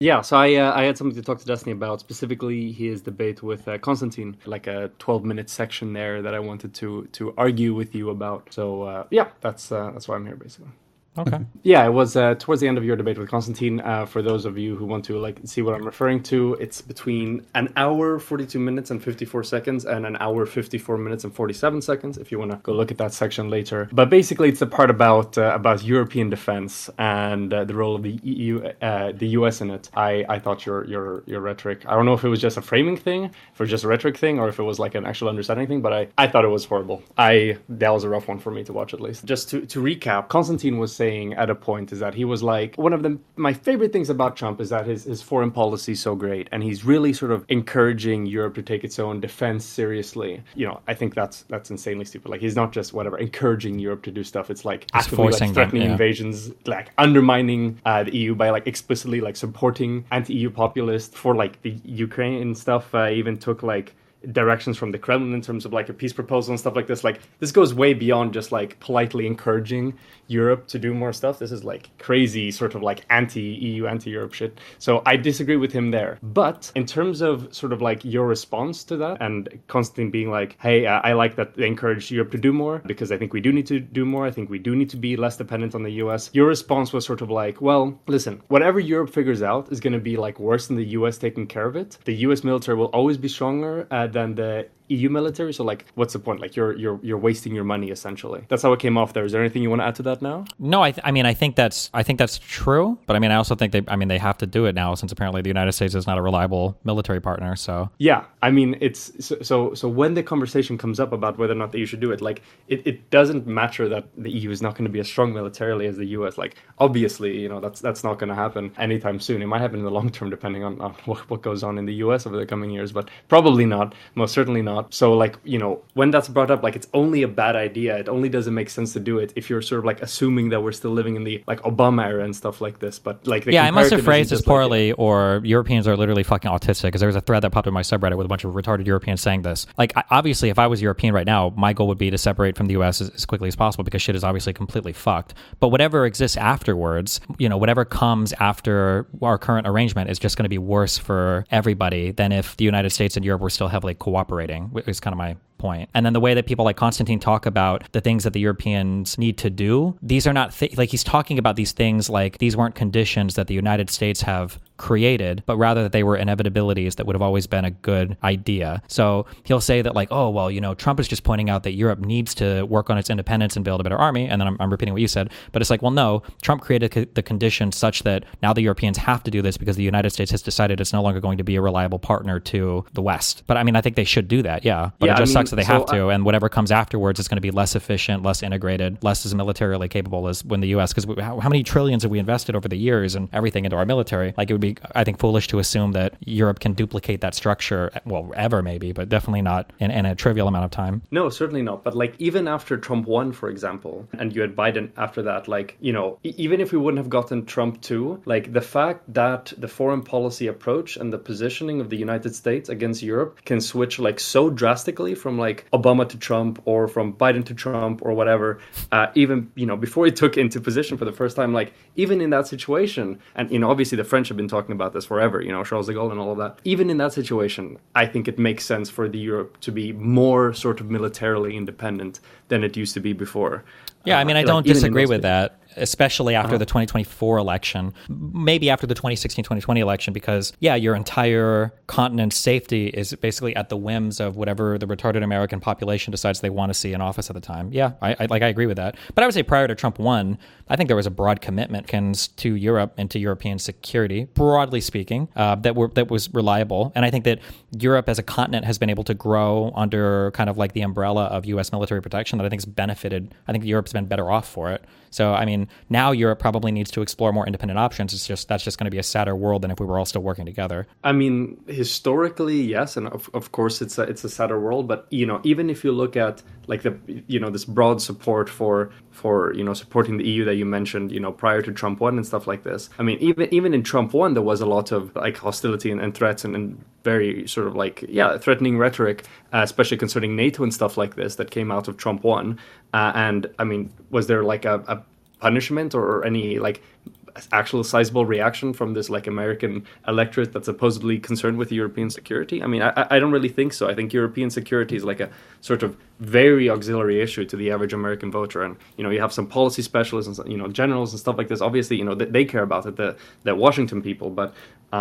Yeah, so I had something to talk to Destiny about, specifically his debate with Constantine, like a 12-minute section there that I wanted to argue with you about. So yeah, that's why I'm here basically. Okay. Yeah, it was towards the end of your debate with Constantine. For those of you who want to like see what I'm referring to, it's between an hour 42 minutes and 54 seconds and an hour 54 minutes and 47 seconds. If you want to go look at that section later, but basically it's the part about European defense and the role of the EU, the US in it. I thought your rhetoric. I don't know if it was just a framing thing, if it was just a rhetoric thing, or if it was like an actual understanding thing. But I thought it was horrible. I That was a rough one for me to watch at least. Just to recap, Constantine was saying at a point is that he was like, one of my favorite things about Trump is that his foreign policy is so great, and he's really sort of encouraging Europe to take its own defense seriously. I think that's insanely stupid. Like, he's not just whatever encouraging Europe to do stuff. It's like He's actively like forcing them. threatening Yeah. invasions, like undermining the EU by like explicitly like supporting anti-EU populists for like the Ukraine stuff. Even took like directions from the Kremlin in terms of like a peace proposal and stuff like this. Like, this goes way beyond just like politely encouraging Europe to do more stuff. This is like crazy sort of like anti-EU, anti-Europe shit. So I disagree with him there. But in terms of sort of like your response to that and Constantine being like, hey, I like that they encourage Europe to do more because I think we do need to do more. I think we do need to be less dependent on the US. Your response was sort of like, well, listen, whatever Europe figures out is going to be like worse than the US taking care of it. The US military will always be stronger than the EU military. So like, what's the point? Like, you're wasting your money essentially. That's how it came off there. Is there anything you want to add to that now? No, I mean, I think that's true. But I mean, I also think they have to do it now since apparently the United States is not a reliable military partner. So Yeah, I mean, it's so when the conversation comes up about whether or not that you should do it, like it doesn't matter that the EU is not going to be as strong militarily as the US. Like, obviously, that's not going to happen anytime soon. It might happen in the long term, depending on what goes on in the US over the coming years, but probably not. Most certainly not. So like, when that's brought up, like, it's only a bad idea. It only doesn't make sense to do it if you're sort of like assuming that we're still living in the like Obama era and stuff like this. But like the yeah, I must comparative have isn't phrased this just like, poorly, or Europeans are literally fucking autistic. Because there was a thread that popped in my subreddit with a bunch of retarded Europeans saying this. Like, obviously, if I was European right now, my goal would be to separate from the U.S. as quickly as possible because shit is obviously completely fucked. But whatever exists afterwards, whatever comes after our current arrangement is just going to be worse for everybody than if the United States and Europe were still heavily cooperating. Is kind of my point. And then the way that people like Constantine talk about the things that the Europeans need to do, these are not like he's talking about these things like these weren't conditions that the United States have created, but rather that they were inevitabilities that would have always been a good idea. So he'll say that like, oh, well, Trump is just pointing out that Europe needs to work on its independence and build a better army. And then I'm repeating what you said, but it's like, well, no, Trump created the conditions such that now the Europeans have to do this because the United States has decided it's no longer going to be a reliable partner to the West. But I mean, I think they should do that. Yeah. But yeah, it just I mean, sucks that they have to. And whatever comes afterwards is going to be less efficient, less integrated, less as militarily capable as when the U.S. Because how many trillions have we invested over the years and everything into our military? Like, it would be, I think, foolish to assume that Europe can duplicate that structure, well, ever maybe, but definitely not in a trivial amount of time. No, certainly not. But like, even after Trump won, for example, and you had Biden after that, like, even if we wouldn't have gotten Trump too, like the fact that the foreign policy approach and the positioning of the United States against Europe can switch like so drastically from like Obama to Trump or from Biden to Trump or whatever, even, before he took into position for the first time, like even in that situation, and, obviously the French have been talking about this forever, Charles de Gaulle and all of that. Even in that situation, I think it makes sense for the Europe to be more sort of militarily independent than it used to be before. Yeah, I mean, I don't even in disagree those with that, especially after the 2024 election, maybe after the 2016-2020 election, because, yeah, your entire continent's safety is basically at the whims of whatever the retarded American population decides they want to see in office at the time. Yeah, I agree with that. But I would say prior to Trump 1, I think there was a broad commitment to Europe and to European security, broadly speaking, that was reliable. And I think that Europe as a continent has been able to grow under kind of like the umbrella of U.S. military protection that I think has benefited. I think Europe's been better off for it. So, I mean, now Europe probably needs to explore more independent options. That's just going to be a sadder world than if we were all still working together. I mean, historically, yes, and of course it's a sadder world. But even if you look at like this broad support for supporting the EU that you mentioned, prior to Trump 1 and stuff like this. I mean, even in Trump 1, there was a lot of like hostility and threats and very sort of like threatening rhetoric, especially concerning NATO and stuff like this that came out of Trump 1. And I mean, was there like a punishment or any like actual sizable reaction from this like American electorate that's supposedly concerned with European security? I mean, I don't really think so. I think European security is like a sort of very auxiliary issue to the average American voter. And, you know, you have some policy specialists and, you know, generals and stuff like this. Obviously, you know, they care about it, the Washington people. But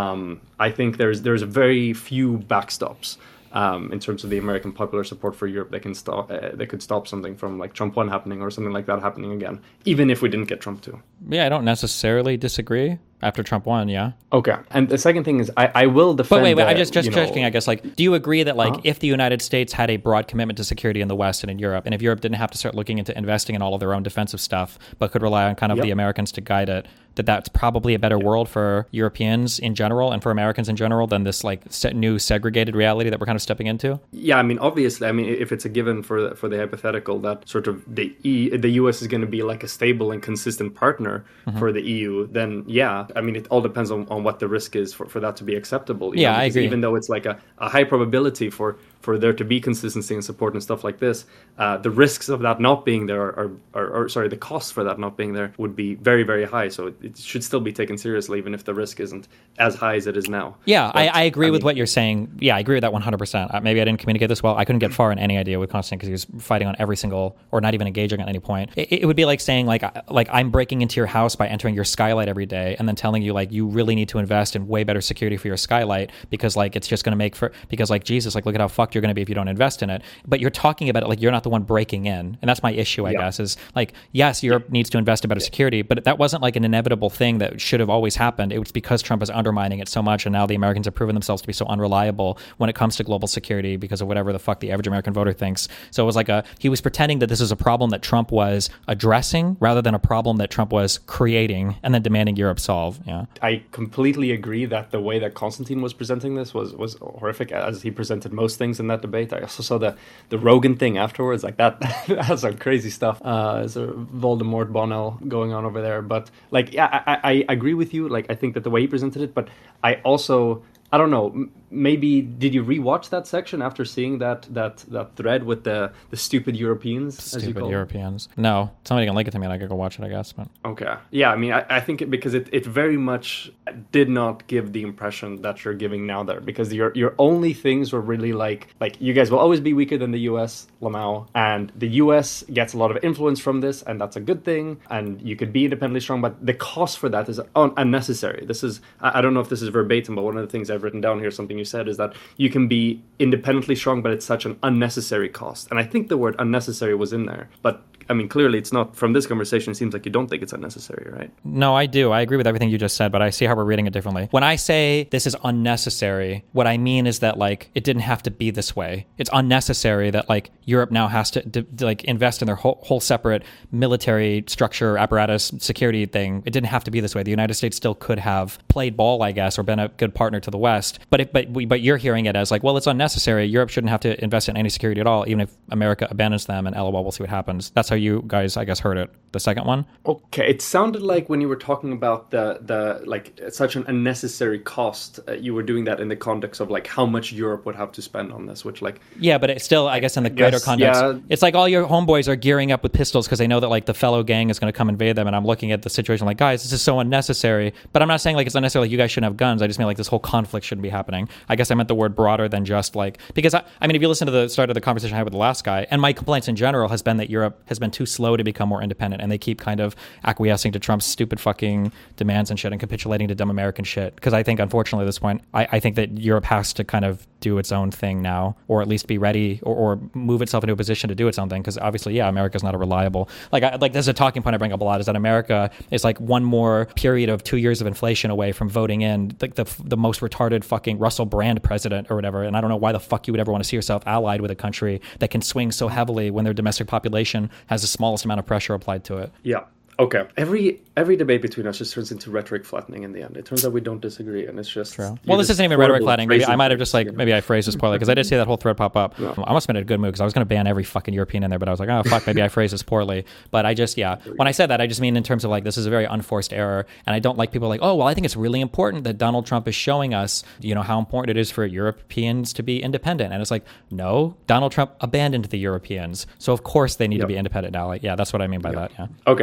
I think there's very few backstops in terms of the American popular support for Europe that can stop that could stop something from like Trump 1 happening or something like that happening again, even if we didn't get Trump 2. Yeah, I don't necessarily disagree. After Trump 1, yeah. Okay. And the second thing is I will defend... But wait, I'm just checking, I guess, like, do you agree that, like, if the United States had a broad commitment to security in the West and in Europe, and if Europe didn't have to start looking into investing in all of their own defensive stuff, but could rely on kind of the Americans to guide it, that's probably a better world for Europeans in general and for Americans in general than this, like, new segregated reality that we're kind of stepping into? Yeah, I mean, obviously, I mean, if it's a given for the hypothetical that sort of the U.S. is going to be like a stable and consistent partner for the EU, then yeah, I mean, it all depends on what the risk is for that to be acceptable. Yeah, I agree. Even though it's like a high probability for there to be consistency and support and stuff like this, the risks of that not being there the costs for that not being there would be very, very high. So it should still be taken seriously, even if the risk isn't as high as it is now. Yeah, but, I agree with what you're saying. Yeah, I agree with that 100%. Maybe I didn't communicate this well. I couldn't get far in any idea with Konstantin because he was fighting on every single, or not even engaging at any point. It would be like saying, like I'm breaking into your house by entering your skylight every day and then telling you, like, you really need to invest in way better security for your skylight because, like, it's just going to make because, like, Jesus, like, look at how fucked you're going to be if you don't invest in it. But you're talking about it like you're not the one breaking in. And that's my issue, I guess, is like, yes, Europe needs to invest in better security, but that wasn't like an inevitable thing that should have always happened. It was because Trump is undermining it so much, and now the Americans have proven themselves to be so unreliable when it comes to global security because of whatever the fuck the average American voter thinks. So it was like he was pretending that this is a problem that Trump was addressing rather than a problem that Trump was creating and then demanding Europe solve. Yeah, I completely agree that the way that Konstantin was presenting this was horrific, as he presented most things in that debate. I also saw the Rogan thing afterwards, like that that's some crazy stuff. There's a Voldemort Bonnell going on over there, but like, yeah, I agree with you. Like, I think that the way he presented it, but I also, I don't know, maybe did you rewatch that section after seeing that thread with the stupid Europeans? Stupid Europeans. No, somebody can link it to me and I could go watch it, I guess. But okay, yeah, I mean, I think because it very much did not give the impression that you're giving now there, because your only things were really like you guys will always be weaker than the U.S. Lamau, and the U.S. gets a lot of influence from this, and that's a good thing, and you could be independently strong, but the cost for that is unnecessary. This is, I don't know if this is verbatim, but one of the things I've written down here, something you said, is that you can be independently strong, but it's such an unnecessary cost. And I think the word unnecessary was in there, but I mean, clearly it's not. From this conversation, it seems like you don't think it's unnecessary, right? No, I do. I agree with everything you just said, but I see how we're reading it differently. When I say this is unnecessary, what I mean is that, like, it didn't have to be this way. It's unnecessary that, like, Europe now has to like invest in their whole separate military structure, apparatus, security thing. It didn't have to be this way. The United States still could have played ball, I guess, or been a good partner to the West. But you're hearing it as like, well, it's unnecessary. Europe shouldn't have to invest in any security at all, even if America abandons them, and LOL, we'll see what happens. That's how you guys, I guess, heard it. The second one? Okay, it sounded like when you were talking about the like such an unnecessary cost, you were doing that in the context of like how much Europe would have to spend on this, which like... Yeah, but it's still, I guess, in the greater context, it's like all your homeboys are gearing up with pistols because they know that like the fellow gang is going to come invade them, and I'm looking at the situation like, guys, this is so unnecessary. But I'm not saying like it's unnecessary, like you guys shouldn't have guns. I just mean like this whole conflict shouldn't be happening. I guess I meant the word broader than just like, because I mean, if you listen to the start of the conversation I had with the last guy, and my complaints in general has been that Europe has been too slow to become more independent, and they keep kind of acquiescing to Trump's stupid fucking demands and shit and capitulating to dumb American shit. Because I think, unfortunately, at this point, I think that Europe has to kind of do its own thing now, or at least be ready or move itself into a position to do its own thing. Because obviously, yeah, America's not a reliable... Like there's a talking point I bring up a lot, is that America is like one more period of 2 years of inflation away from voting in the most retarded fucking Russell Brand president or whatever. And I don't know why the fuck you would ever want to see yourself allied with a country that can swing so heavily when their domestic population has the smallest amount of pressure applied to it. Yeah. Okay. Every debate between us just turns into rhetoric flattening in the end. It turns out we don't disagree, and it's just... True. Well, this isn't even rhetoric flattening. Maybe I might have just like, maybe I phrased this poorly, because I did see that whole thread pop up. No. I must have been a good move, because I was going to ban every fucking European in there, but I was like, oh, fuck, maybe I phrased this poorly. But I just, yeah. When I said that, I just mean in terms of like, this is a very unforced error, and I don't like people like, oh, well, I think it's really important that Donald Trump is showing us, you know, how important it is for Europeans to be independent. And it's like, no, Donald Trump abandoned the Europeans. So of course they need to be independent now. Like, yeah, that's what I mean by that, yeah. Okay.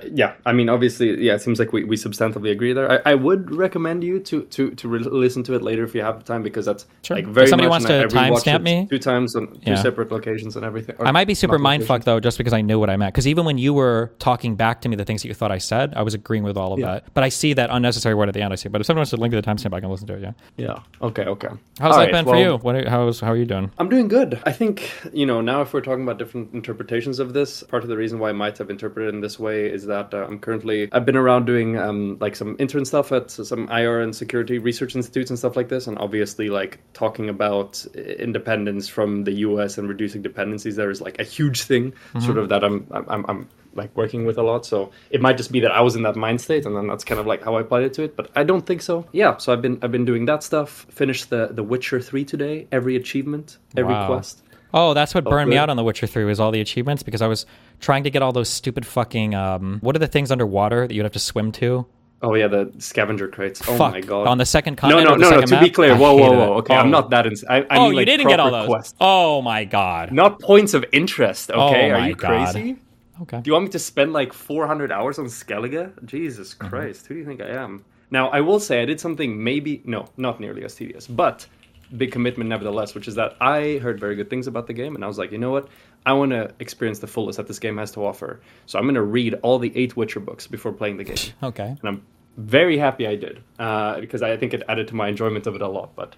Yeah, I mean, obviously, yeah, it seems like we substantively agree there. I would recommend you to listen to it later if you have the time, because that's Sure. like If very somebody much. wants And to I rewatched timestamp it me, 2 times on two Yeah. separate locations and everything. Or I might be super not mindfucked locations. though, just because I knew what I meant. Because even when you were talking back to me the things that you thought I said, I was agreeing with all of Yeah. that. But I see that unnecessary word at the end. I see. But if someone wants to link to the timestamp, I can listen to it. Yeah. Yeah. Okay. How's All that right, been for you? How are you doing? I'm doing good. I think, now if we're talking about different interpretations of this, part of the reason why I might have interpreted it in this way is that I've been around doing like some intern stuff at some IR and security research institutes and stuff like this, and obviously like talking about independence from the US and reducing dependencies there is like a huge thing, sort of that I'm like working with a lot. So it might just be that I was in that mind state, and then that's kind of like how I applied it to it. But I don't think so. Yeah. So I've been doing that stuff. Finished the Witcher 3 today. Every achievement, every Wow. quest. Oh, that's what burned me good. out on The Witcher 3 was all the achievements, because I was trying to get all those stupid fucking what are the things underwater that you'd have to swim to? Oh yeah, the scavenger crates. Oh Fuck. my god. On the second No, continent. no, or the no, no. second To map? be clear, I whoa, hate whoa, it. whoa. Okay, Oh. I'm not that. I Oh, mean, you like, didn't get all proper those. quests. Oh my god. Not points of interest. Okay, Oh are my you God. crazy? Okay. Do you want me to spend like 400 hours on Skellige? Jesus Christ, who do you think I am? Now, I will say I did something not nearly as tedious, but big commitment nevertheless, which is that I heard very good things about the game, and I was like, you know what? I want to experience the fullest that this game has to offer. So I'm going to read all the 8 Witcher books before playing the game. Okay. And I'm very happy I did, because I think it added to my enjoyment of it a lot. But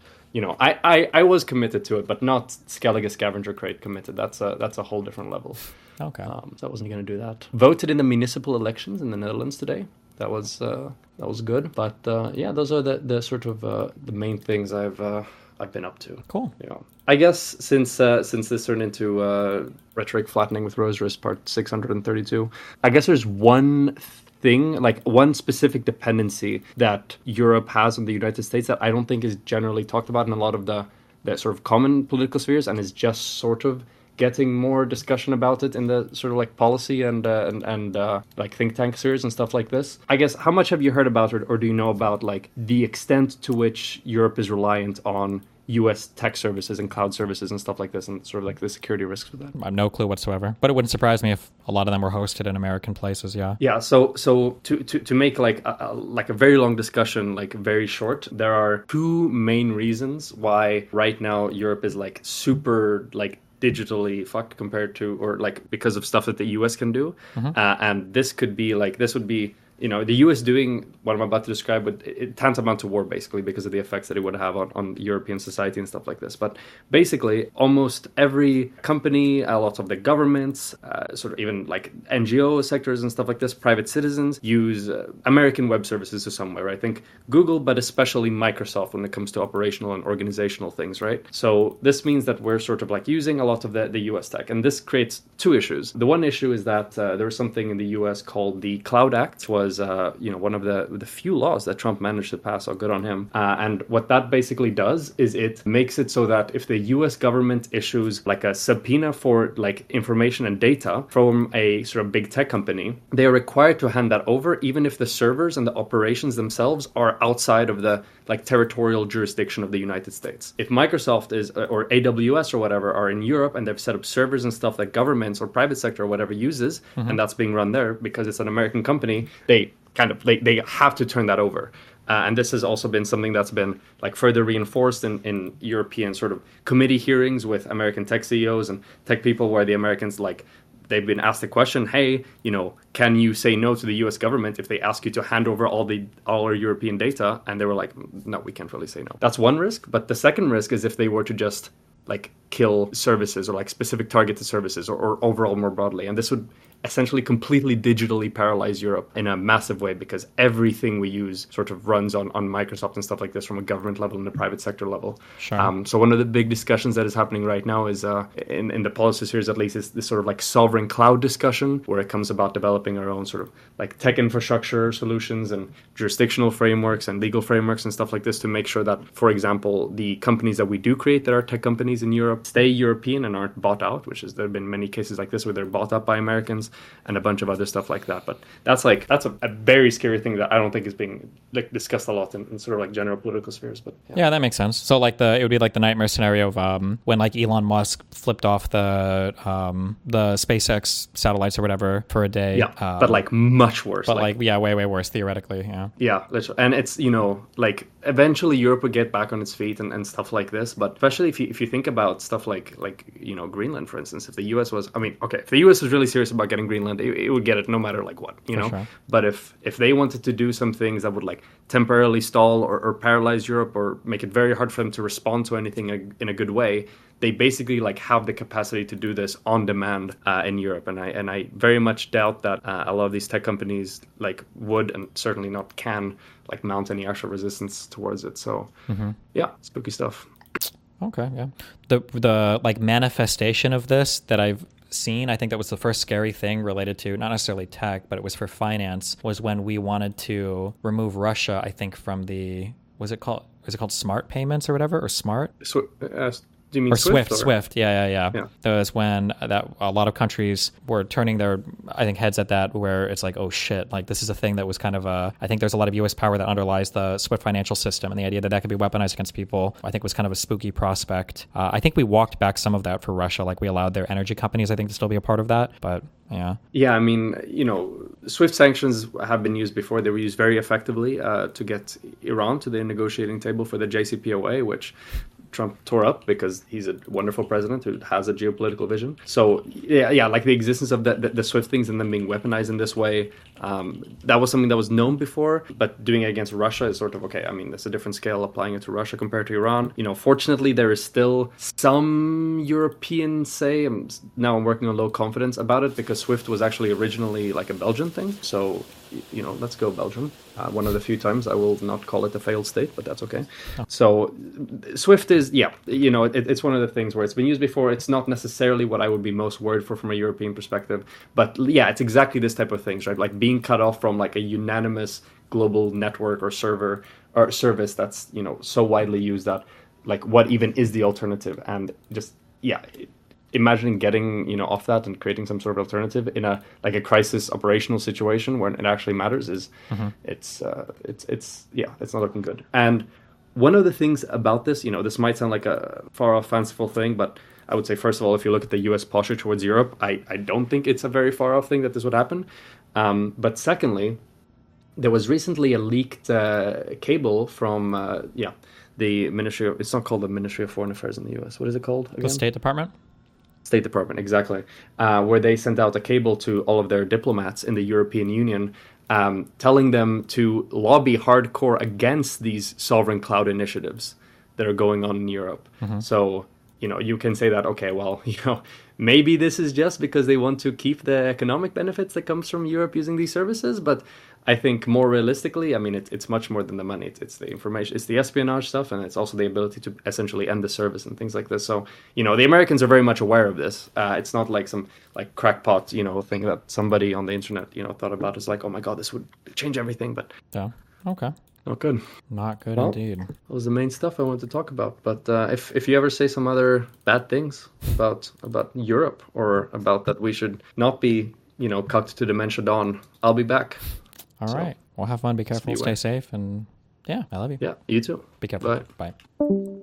I was committed to it, but not Skellige Scavenger Crate committed. That's a whole different level. Okay. So I wasn't going to do that. Voted in the municipal elections in the Netherlands today. That was good. But yeah, those are the sort of the main things I've been up to. Cool. Yeah. I guess since this turned into Rhetoric Flattening with Rosarus part 632, I guess there's one thing, like one specific dependency that Europe has on the United States that I don't think is generally talked about in a lot of the sort of common political spheres, and is just sort of getting more discussion about it in the sort of like policy and like think tank spheres and stuff like this. I guess, how much have you heard about it, or do you know about like the extent to which Europe is reliant on US tech services and cloud services and stuff like this, and sort of like the security risks with that? I have no clue whatsoever. But it wouldn't surprise me if a lot of them were hosted in American places, yeah. Yeah, so to make like a very long discussion like very short, there are 2 main reasons why right now Europe is like super like digitally fucked compared to, or like because of stuff that the US can do. And this would be the US doing what I'm about to describe, but it tantamount to war, basically, because of the effects that it would have on European society and stuff like this. But basically, almost every company, a lot of the governments, sort of even like NGO sectors and stuff like this, private citizens, use American web services to some way, right? I think Google, but especially Microsoft when it comes to operational and organizational things, right? So this means that we're sort of like using a lot of the US tech. And this creates 2 issues. The one issue is that there was something in the US called the Cloud Act, was one of the few laws that Trump managed to pass. So good on him. And what that basically does is it makes it so that if the U.S. government issues like a subpoena for like information and data from a sort of big tech company, they are required to hand that over, even if the servers and the operations themselves are outside of the like territorial jurisdiction of the United States. If Microsoft is or AWS or whatever are in Europe and they've set up servers and stuff that governments or private sector or whatever uses, and that's being run there because it's an American company, they have to turn that over. And this has also been something that's been like further reinforced in European sort of committee hearings with American tech CEOs and tech people, where the Americans they've been asked the question, hey, can you say no to the US government if they ask you to hand over all our European data? And they were like, no, we can't really say no. That's one risk. But the second risk is if they were to just like kill services or like specific targeted services or overall more broadly. And this would essentially completely digitally paralyze Europe in a massive way, because everything we use sort of runs on Microsoft and stuff like this from a government level and a private sector level. Sure. So one of the big discussions that is happening right now is in the policy spheres, at least, is this sort of like sovereign cloud discussion, where it comes about developing our own sort of like tech infrastructure solutions and jurisdictional frameworks and legal frameworks and stuff like this to make sure that, for example, the companies that we do create that are tech companies companies in Europe stay European and aren't bought out, there have been many cases like this where they're bought up by Americans and a bunch of other stuff like that. But that's a very scary thing that I don't think is being like discussed a lot in sort of like general political spheres. But yeah, that makes sense. So like it would be like the nightmare scenario of when like Elon Musk flipped off the SpaceX satellites or whatever for a day. Yeah, but like much worse. But like way worse theoretically. Yeah. Yeah, literally. And it's, you know, like eventually Europe would get back on its feet and stuff like this. But especially if you think about stuff like you know, Greenland, for instance, if the US was, I mean, okay, if the US was really serious about getting Greenland, it would get it no matter like what, you know. Sure. But if they wanted to do some things that would like temporarily stall or paralyze Europe or make it very hard for them to respond to anything in a good way, they basically like have the capacity to do this on demand in Europe, and I very much doubt that a lot of these tech companies like would and certainly not can like mount any actual resistance towards it. So yeah, spooky stuff. Okay, yeah. The like manifestation of this that I've seen, I think that was the first scary thing related to not necessarily tech, but it was for finance, was when we wanted to remove Russia, I think, from the is it called smart payments or whatever, or smart? Do you mean Swift? Or? Swift, yeah. That was when a lot of countries were turning their, I think, heads at that, where it's like, oh shit, like this is a thing that was kind of I think there's a lot of U.S. power that underlies the Swift financial system, and the idea that could be weaponized against people, I think, was kind of a spooky prospect. I think we walked back some of that for Russia, like we allowed their energy companies, I think, to still be a part of that, but yeah. Yeah, I mean, you know, Swift sanctions have been used before. They were used very effectively to get Iran to the negotiating table for the JCPOA, which Trump tore up because he's a wonderful president who has a geopolitical vision. So yeah, like the existence of the Swift things and them being weaponized in this way, that was something that was known before, but doing it against Russia is sort of, okay, I mean, that's a different scale applying it to Russia compared to Iran. You know, fortunately, there is still some Europeans say, now I'm working on low confidence about it, because Swift was actually originally like a Belgian thing. So, you know, let's go Belgium. One of the few times I will not call it a failed state, but that's okay. Oh. So Swift is, yeah, you know, it's one of the things where it's been used before. It's not necessarily what I would be most worried for from a European perspective, but yeah, it's exactly this type of things, right? Like being cut off from like a unanimous global network or server or service that's, you know, so widely used that like what even is the alternative? And just, yeah, imagining getting, you know, off that and creating some sort of alternative in a like a crisis operational situation where it actually matters is it's not looking good. And one of the things about this, you know, this might sound like a far off fanciful thing, but I would say, first of all, if you look at the US posture towards Europe, I don't think it's a very far off thing that this would happen. But secondly, there was recently a leaked cable from the Ministry of, it's not called the Ministry of Foreign Affairs in the US. What is it called again? The State Department? State Department, exactly, where they sent out a cable to all of their diplomats in the European Union, telling them to lobby hardcore against these sovereign cloud initiatives that are going on in Europe. So, you know, you can say that, okay, well, you know, maybe this is just because they want to keep the economic benefits that comes from Europe using these services, but I think more realistically, I mean, it's much more than the money. It's the information, it's the espionage stuff, and it's also the ability to essentially end the service and things like this. So, you know, the Americans are very much aware of this. It's not like some like crackpot, you know, thing that somebody on the internet, you know, thought about. It's like, oh my God, this would change everything. But yeah, okay. Not good. Not good, well, indeed. That was the main stuff I wanted to talk about. But if you ever say some other bad things about Europe or about that we should not be, you know, cucked to dementia dawn, I'll be back. All right. Well, have fun. Be careful. Stay safe. And yeah, I love you. Yeah, you too. Be careful. Bye. Bye.